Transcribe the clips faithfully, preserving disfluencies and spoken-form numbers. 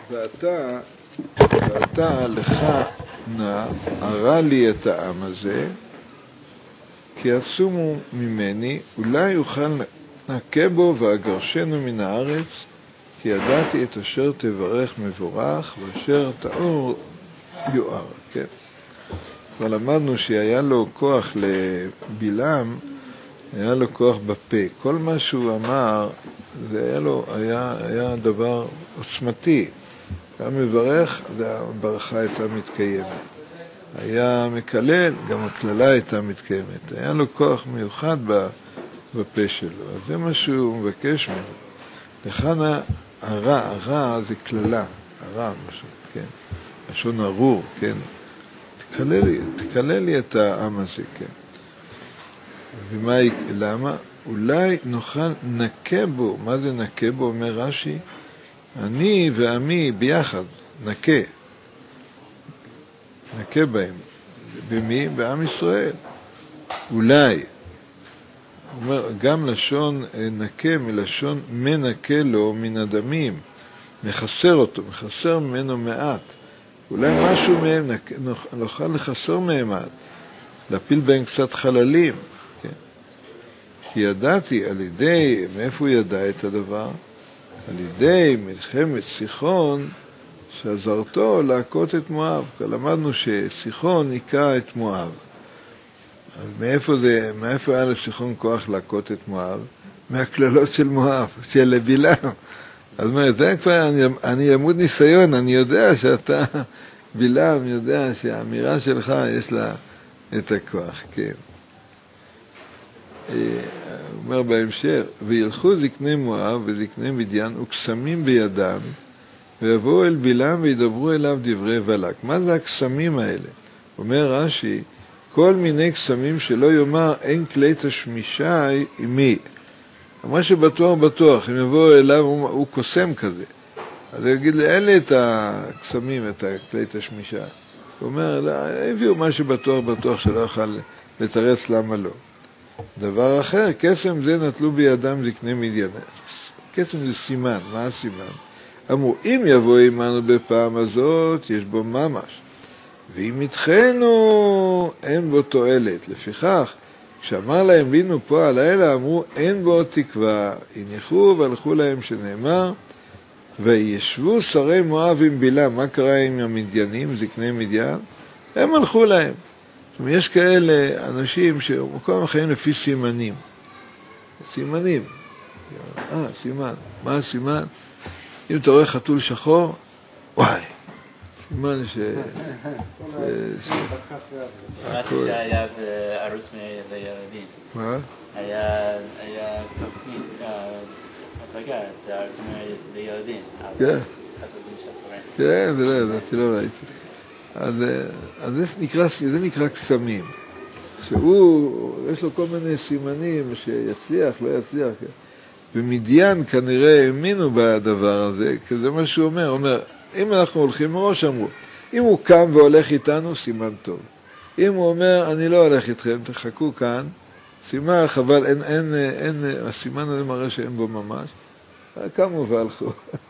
ואתה, ואתה לך נא, הרע לי את העם הזה, כי עצומו ממני, אולי יוכל נקה בו ואגרשנו מן הארץ, כי ידעתי את אשר תברך מבורך, ואשר תאור יואר. כן? כבר למדנו שהיה לו כוח לבלעם, היה לו כוח בפה. כל מה שהוא אמר, זה היה לו, היה, היה דבר עוצמתי. היה מברך, הברכה הייתה מתקיימת. היה מקלל, גם הכללה הייתה מתקיימת. היה לו כוח מיוחד בפה שלו. אז זה מה שהוא מבקש ממנו. לכאן הרע, הרע זה כללה, הרע, משהו, כן? לשון ארור, כן? תקלל לי, תקלל לי את העם הזה, כן? ומה, למה? אולי נוכל נקה בו. מה זה נקה בו? אומר רש"י, אני ועמי ביחד, נקה. נקה בהם. במי? בעם ישראל. אולי. אומר, גם לשון נקה מלשון מנקה לו מן הדמים. מחסר אותו, מחסר ממנו מעט. אולי משהו מהם נוכל לחסר מהם מעט. להפיל בהם קצת חללים. כן? כי ידעתי על ידי, מאיפה הוא ידע את הדבר? על ידי מלחמת סיחון, שעזרתו להכות את מואב. למדנו שסיחון ניקה את מואב. אז מאיפה זה, מאיפה היה לסיחון כוח להכות את מואב? מהכללות של מואב, של בלעם. אז מה, זה כבר, אני, אני עמוד ניסיון, אני יודע שאתה, בלעם, יודע שהאמירה שלך יש לה את הכוח, כן. הוא אומר בהמשך, וילכו זקני מואב וזקני מדיין וקסמים בידם, ויבואו אל בלעם וידברו אליו דברי בלק. מה זה הקסמים האלה? אומר רש"י, כל מיני קסמים שלא יאמר אין כלי תשמישי עמי. מה שבטוח בטוח, אם יבואו אליו הוא, הוא קוסם כזה. אז הוא יגיד לי, אין לי את הקסמים, את הכלי תשמישי. הוא אומר, לא, הביאו מה שבטוח בטוח שלא יוכל לתרץ למה לא. דבר אחר, קסם זה נטלו בידם זקני מדיין. קסם זה סימן, מה הסימן? אמרו, אם יבוא עמנו בפעם הזאת, יש בו ממש. ואם יתחנו, אין בו תועלת. לפיכך, כשאמר להם בינו פה הלילה, אמרו, אין בו תקווה. הניחו והלכו להם שנאמר, וישבו שרי מואב עם בלעם. מה קרה עם המדיינים, זקני מדיין? הם הלכו להם. זאת אומרת, יש כאלה אנשים שמקום החיים לפי סימנים. סימנים. אה, סימן. מה הסימן? אם אתה רואה חתול שחור, וואי, סימן ש... שמעתי שהיה זה ערוץ לילדים. מה? היה תוכנית, הצגה, זה ערוץ לילדים. כן. חתולים שחורים. כן, זה לא ידעתי, לא ראיתי. אז זה נקרא קסמים. שהוא, יש לו כל מיני סימנים שיצליח, לא יצליח. במדיין כנראה האמינו בדבר הזה, כי זה מה שהוא אומר. הוא אומר, אם אנחנו הולכים מראש, אמרו, אם הוא קם והולך איתנו, סימן טוב. אם הוא אומר, אני לא הולך איתכם, תחכו כאן, סימן, אבל אין, אין, אין, הסימן הזה מראה שאין בו ממש. קמו והלכו.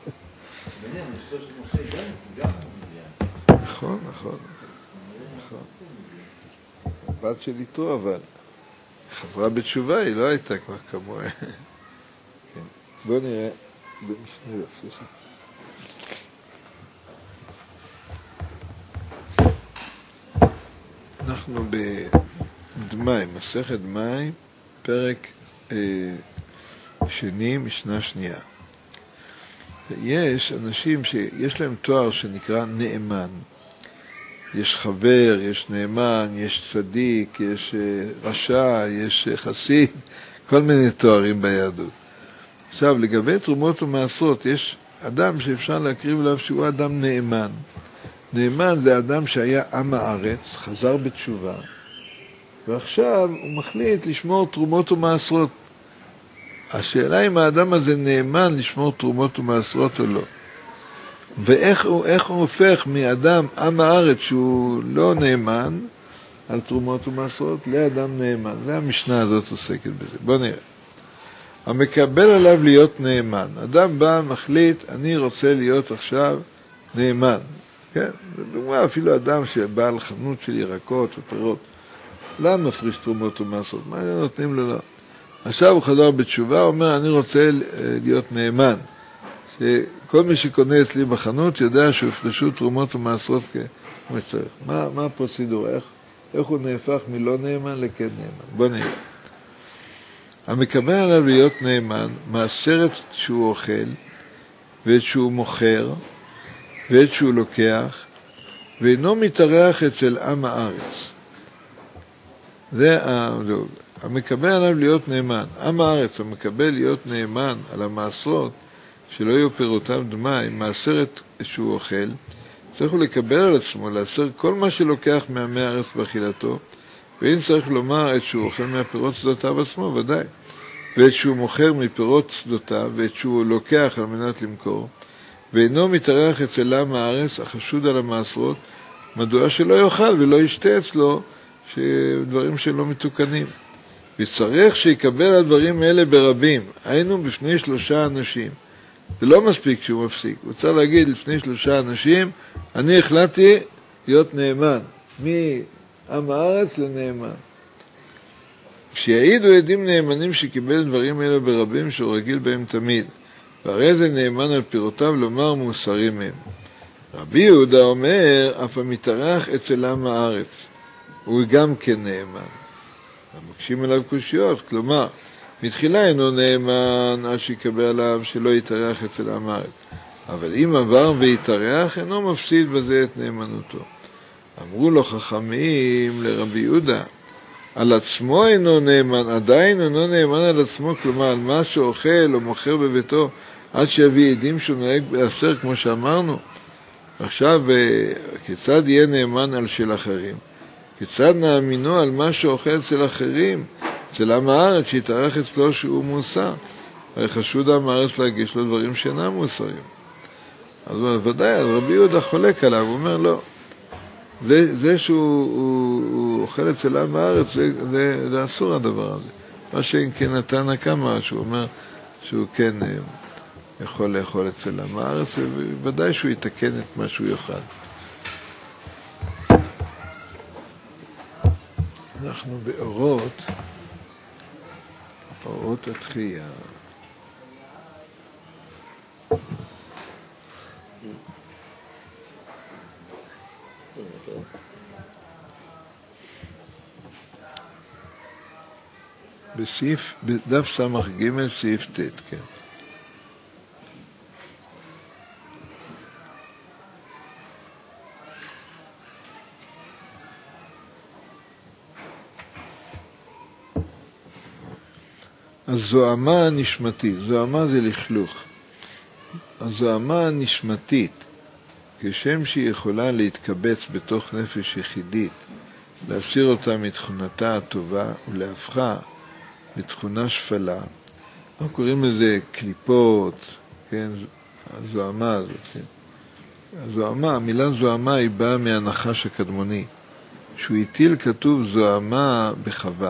נכון, נכון. נכון. הבת של יתרו, אבל חזרה בתשובה, היא לא הייתה כבר כמוה. בואו נראה במשנה, סליחה. אנחנו בדמאי, מסכת דמאי, פרק אה, שני, משנה שנייה. יש אנשים שיש להם תואר שנקרא נאמן. יש חבר, יש נאמן, יש צדיק, יש אה, רשע, יש אה, חסיד, כל מיני תוארים ביהדות. עכשיו, לגבי תרומות ומעשרות, יש אדם שאפשר להקריב עליו שהוא אדם נאמן. נאמן זה אדם שהיה עם הארץ, חזר בתשובה, ועכשיו הוא מחליט לשמור תרומות ומעשרות. השאלה אם האדם הזה נאמן לשמור תרומות ומעשרות או לא. ואיך הוא, איך הוא הופך מאדם עם הארץ שהוא לא נאמן על תרומות ומעשרות לאדם נאמן. זה המשנה הזאת עוסקת בזה. בוא נראה. המקבל עליו להיות נאמן. אדם בא, מחליט, אני רוצה להיות עכשיו נאמן. כן? לדוגמה, אפילו אדם שבעל חנות של ירקות ופירות, למה מפריש תרומות ומעשרות? מה נותנים לו? לא. עכשיו הוא חזר בתשובה, הוא אומר, אני רוצה להיות נאמן. שכל מי שקונה אצלי בחנות יודע שהופרשו תרומות ומעשרות כמו שצריך. מה, מה הפרוצדורה? איך, איך הוא נהפך מלא נאמן לכן נאמן? בוא נראה. המקבל עליו להיות נאמן, מעשרת שהוא אוכל, ואת שהוא מוכר, ואת שהוא לוקח, ואינו מתארח אצל עם הארץ. זה המקבל עליו להיות נאמן. עם הארץ, המקבל להיות נאמן על המעשרות, שלא יהיו פירותיו דמי, מעשרת שהוא אוכל, צריך הוא לקבל על עצמו, לעשר כל מה שלוקח מעמי הארץ באכילתו, ואין צריך לומר את שהוא אוכל מהפירות שדותיו עצמו, ודאי. ואת שהוא מוכר מפירות שדותיו, ואת שהוא לוקח על מנת למכור, ואינו מתארח אצל עם הארץ, החשוד על המעשרות, מדוע שלא יאכל ולא ישתה אצלו דברים שלא מתוקנים. וצריך שיקבל הדברים האלה ברבים, היינו בפני שלושה אנשים. זה לא מספיק שהוא מפסיק, הוא צריך להגיד לפני שלושה אנשים, אני החלטתי להיות נאמן, מעם הארץ לנאמן. שיעידו עדים נאמנים שקיבל דברים האלה ברבים שהוא רגיל בהם תמיד, והרי זה נאמן על פירותיו לומר מוסרים מהם. רבי יהודה אומר, אף המתארח אצל עם הארץ, הוא גם כן נאמן. המקשים עליו קושיות, כלומר, מתחילה אינו נאמן עד שיקבל עליו שלא יתארח אצל עם הארץ. אבל אם עבר ויתארח, אינו מפסיד בזה את נאמנותו. אמרו לו חכמים לרבי יהודה, על עצמו אינו נאמן, עדיין אינו נאמן על עצמו, כלומר על מה שאוכל או מוכר בביתו, עד שיביא עדים שהוא נוהג בעשר כמו שאמרנו. עכשיו, כיצד יהיה נאמן על של אחרים? כיצד נאמינו על מה שאוכל אצל אחרים? אצל עם הארץ שיתארח אצלו שהוא מוסר. הרי חשוד עם הארץ להגיש לו דברים שאינם מוסרים. אז ודאי, אז רבי יהודה חולק עליו, הוא אומר לא. זה, זה שהוא הוא, הוא אוכל אצל עם הארץ, זה, זה, זה אסור הדבר הזה. מה שכן נתן כמה, שהוא אומר שהוא כן יכול לאכול אצל עם הארץ, וודאי שהוא יתקן את מה שהוא יאכל. אנחנו באורות, אורות התחייה. בסעיף, בדף סמך ג' סעיף ת', כן. הזוהמה הנשמתית, זוהמה זה לכלוך. הזוהמה הנשמתית, כשם שהיא יכולה להתקבץ בתוך נפש יחידית, להסיר אותה מתכונתה הטובה ולהפכה לתכונה שפלה. אנחנו קוראים לזה קליפות, כן, הזוהמה הזאת, כן. הזוהמה, המילה זוהמה היא באה מהנחש הקדמוני. שהוא הטיל כתוב זוהמה בחווה.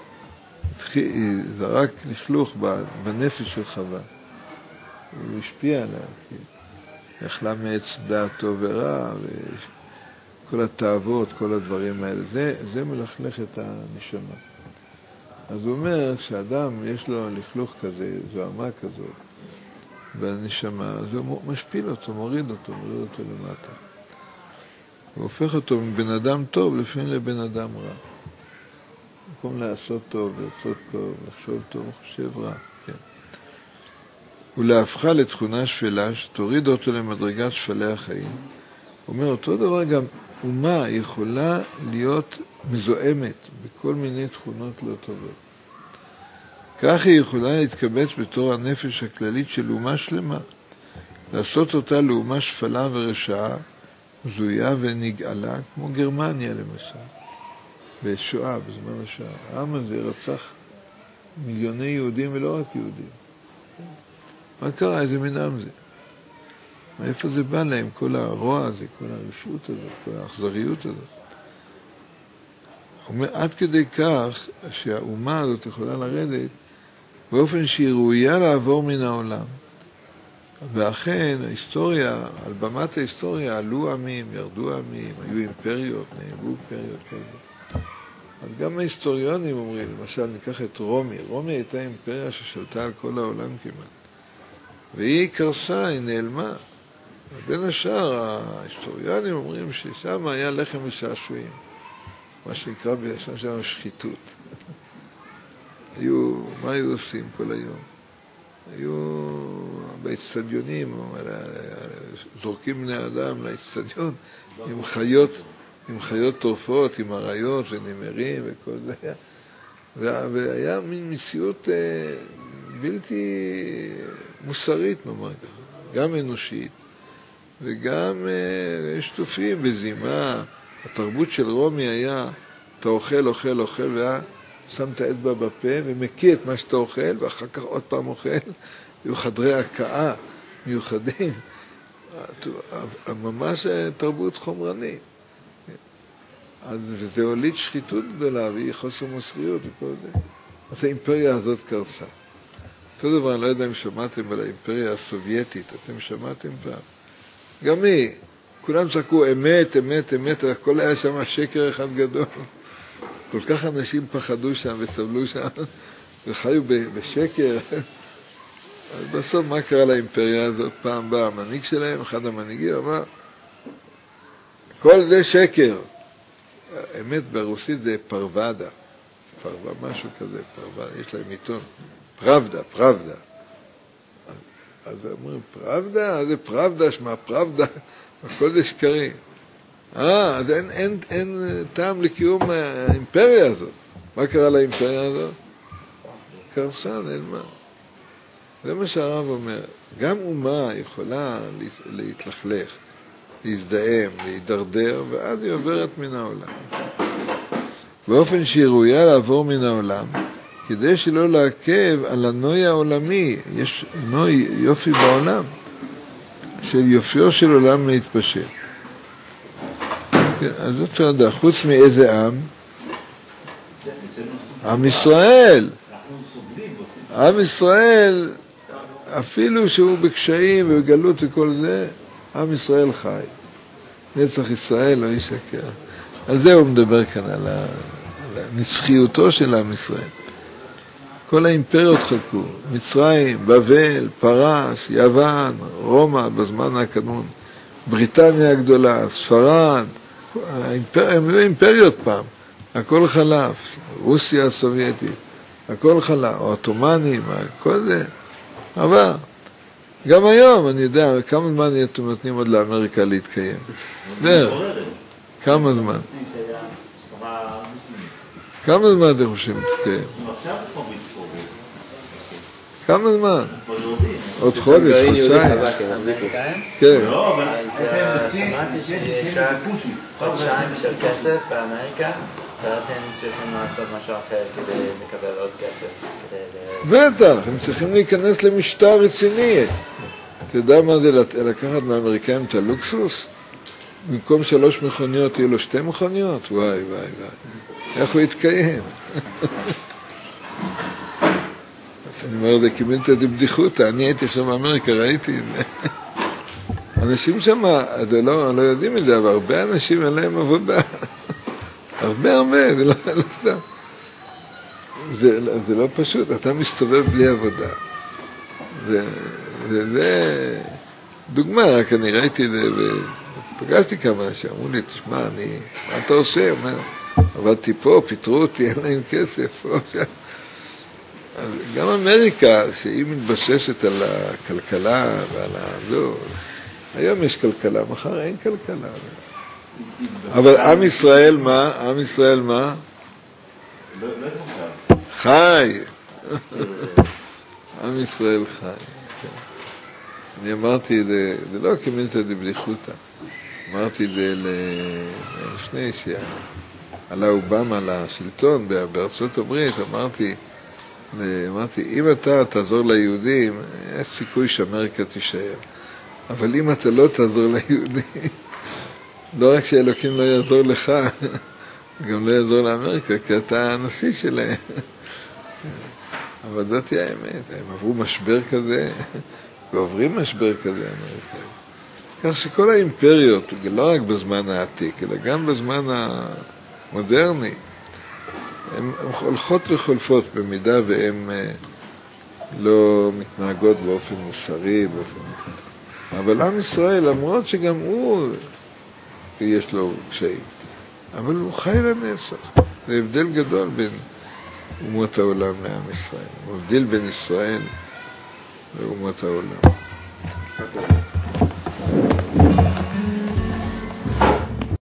זה רק לכלוך בנפש של חווה. הוא השפיע עליה, כן. אכלה מעץ דעת טוב ורע, וכל התאוות, כל הדברים האלה. זה, זה מלכלך את הנשמה. אז הוא אומר שאדם יש לו לכלוך כזה, זוהמה כזאת, בנשמה, זה משפיל אותו, מוריד אותו, מוריד אותו למטה. הוא הופך אותו מבן אדם טוב לפעמים לבן אדם רע. במקום לעשות טוב, לעשות טוב, לחשוב טוב, חושב רע, כן. ולהפכה לתכונה שפלה, שתוריד אותו למדרגת שפלי החיים. הוא אומר, אותו דבר גם אומה יכולה להיות מזוהמת בכל מיני תכונות לא טובות. כך היא יכולה להתקבץ בתור הנפש הכללית של אומה שלמה, לעשות אותה לאומה שפלה ורשעה, זויה ונגאלה, כמו גרמניה למשל, בשואה, בזמן השואה. העם הזה רצח מיליוני יהודים ולא רק יהודים. מה קרה? איזה מין עם זה? מאיפה זה בא להם? כל הרוע הזה, כל הרשעות הזאת, כל האכזריות הזאת. הוא אומר, עד כדי כך שהאומה הזאת יכולה לרדת באופן שהיא ראויה לעבור מן העולם. ואכן, ההיסטוריה, על במת ההיסטוריה, עלו עמים, ירדו עמים, היו אימפריות, נהגו אימפריות, כל זה. אז גם ההיסטוריונים אומרים, למשל, ניקח את רומי. רומי הייתה אימפריה ששלטה על כל העולם כמעט. והיא קרסה, היא נעלמה. בין השאר, ההיסטוריונים אומרים ששם היה לחם ושעשועים. מה שנקרא בשם שלנו שחיתות. היו, מה היו עושים כל היום? היו באצטדיונים, זורקים בני אדם לאצטדיון עם חיות, עם חיות טורפות, עם אריות ונמרים וכל זה. והיה מין מציאות בלתי מוסרית, נאמר ככה, גם אנושית וגם שטופים בזימה. התרבות של רומי היה, אתה אוכל, אוכל, אוכל, והיה שם את האצבע בפה ומקיא את מה שאתה אוכל, ואחר כך עוד פעם אוכל. היו חדרי הקאה מיוחדים. ממש תרבות חומרנית. אז זה הוליד שחיתות גדולה, והיא חוסר מוסריות וכל זה. אז האימפריה הזאת קרסה. אותו דבר, אני לא יודע אם שמעתם על האימפריה הסובייטית. אתם שמעתם פעם? גם היא. כולם צעקו אמת, אמת, אמת, הכל היה שם שקר אחד גדול. כל כך אנשים פחדו שם וסבלו שם, וחיו בשקר. אז בסוף מה קרה לאימפריה הזאת? פעם בא המנהיג שלהם, אחד המנהיגים, אמר, כל זה שקר. האמת ברוסית זה פרוודה. פרווה, משהו כזה, פרוודה, יש להם עיתון. פרבדה, פרבדה. אז אומרים, פרבדה? זה פרבדה, שמה פרבדה. הכל זה שקרים. אה, אז אין, אין, אין טעם לקיום האימפריה הזאת. מה קרה לאימפריה הזאת? קרסה, נעלמה. זה מה שהרב אומר. גם אומה יכולה להתלכלך, להזדהם, להידרדר, ואז היא עוברת מן העולם. באופן שהיא ראויה לעבור מן העולם, כדי שלא לעכב על הנוי העולמי. יש נוי יופי בעולם, של יופיו של עולם להתפשט. כן, אז זאת צעדה, חוץ מאיזה עם? עם ישראל. עם ישראל, אפילו שהוא בקשיים ובגלות וכל זה, עם ישראל חי. נצח ישראל לא ישקר. על זה הוא מדבר כאן, על הנצחיותו של עם ישראל. כל האימפריות חלקו, מצרים, בבל, פרס, יוון, רומא בזמן הקדמון, בריטניה הגדולה, ספרד, האימפר... הם היו אימפריות פעם, הכל חלף, רוסיה הסובייטית, הכל חלף, האוטומנים, הכל זה, אבל גם היום אני יודע, כמה זמן אתם נותנים עוד לאמריקה להתקיים? כמה זמן? כמה זמן אתם חושבים להתקיים? כמה זמן? עוד חודש, חודשיים. כן. אז שמעתי שיש רק חודשיים של כסף באמריקה, ואז הם צריכים לעשות משהו אחר כדי לקבל עוד כסף. בטח, הם צריכים להיכנס למשטר רציני. אתה יודע מה זה לקחת מהאמריקאים את הלוקסוס? במקום שלוש מכוניות יהיו לו שתי מכוניות? וואי, וואי, וואי. איך הוא יתקיים? אז אני אומר, זה קיבלת את הבדיחותה, אני הייתי שם באמריקה, ראיתי את זה. אנשים שם, זה לא, לא יודעים את זה, אבל הרבה אנשים אין להם עבודה. הרבה הרבה, זה לא, לא סתם. זה, זה לא פשוט, אתה מסתובב בלי עבודה. זה, זה, זה דוגמה, רק אני ראיתי את זה, ופגשתי כמה אנשים, אמרו לי, תשמע, אני, מה אתה עושה? אומר, עבדתי פה, פיתרו אותי, אין להם כסף, פה, שם. אז גם אמריקה, שהיא מתבססת על הכלכלה ועל הזו, היום יש כלכלה, מחר אין כלכלה. אבל עם ישראל מה? עם ישראל מה? חי. עם ישראל חי. אני אמרתי את זה, זה לא קיבלת את זה בדיחותא. אמרתי את זה לפני שעלה אובמה לשלטון בארצות הברית, אמרתי, אמרתי, אם אתה תעזור ליהודים, יש סיכוי שאמריקה תישאר. אבל אם אתה לא תעזור ליהודים, לא רק שאלוקים לא יעזור לך, גם לא יעזור לאמריקה, כי אתה הנשיא שלהם. אבל זאת היא האמת, הם עברו משבר כזה, ועוברים משבר כזה אמריקאי. כך שכל האימפריות, לא רק בזמן העתיק, אלא גם בזמן המודרני, הן הולכות וחולפות במידה והן לא מתנהגות באופן מוסרי, באופן... אבל עם ישראל, למרות שגם הוא יש לו קשיים, אבל הוא חי לנצח. זה הבדל גדול בין אומות העולם לעם ישראל. הוא הבדל בין ישראל לאומות העולם.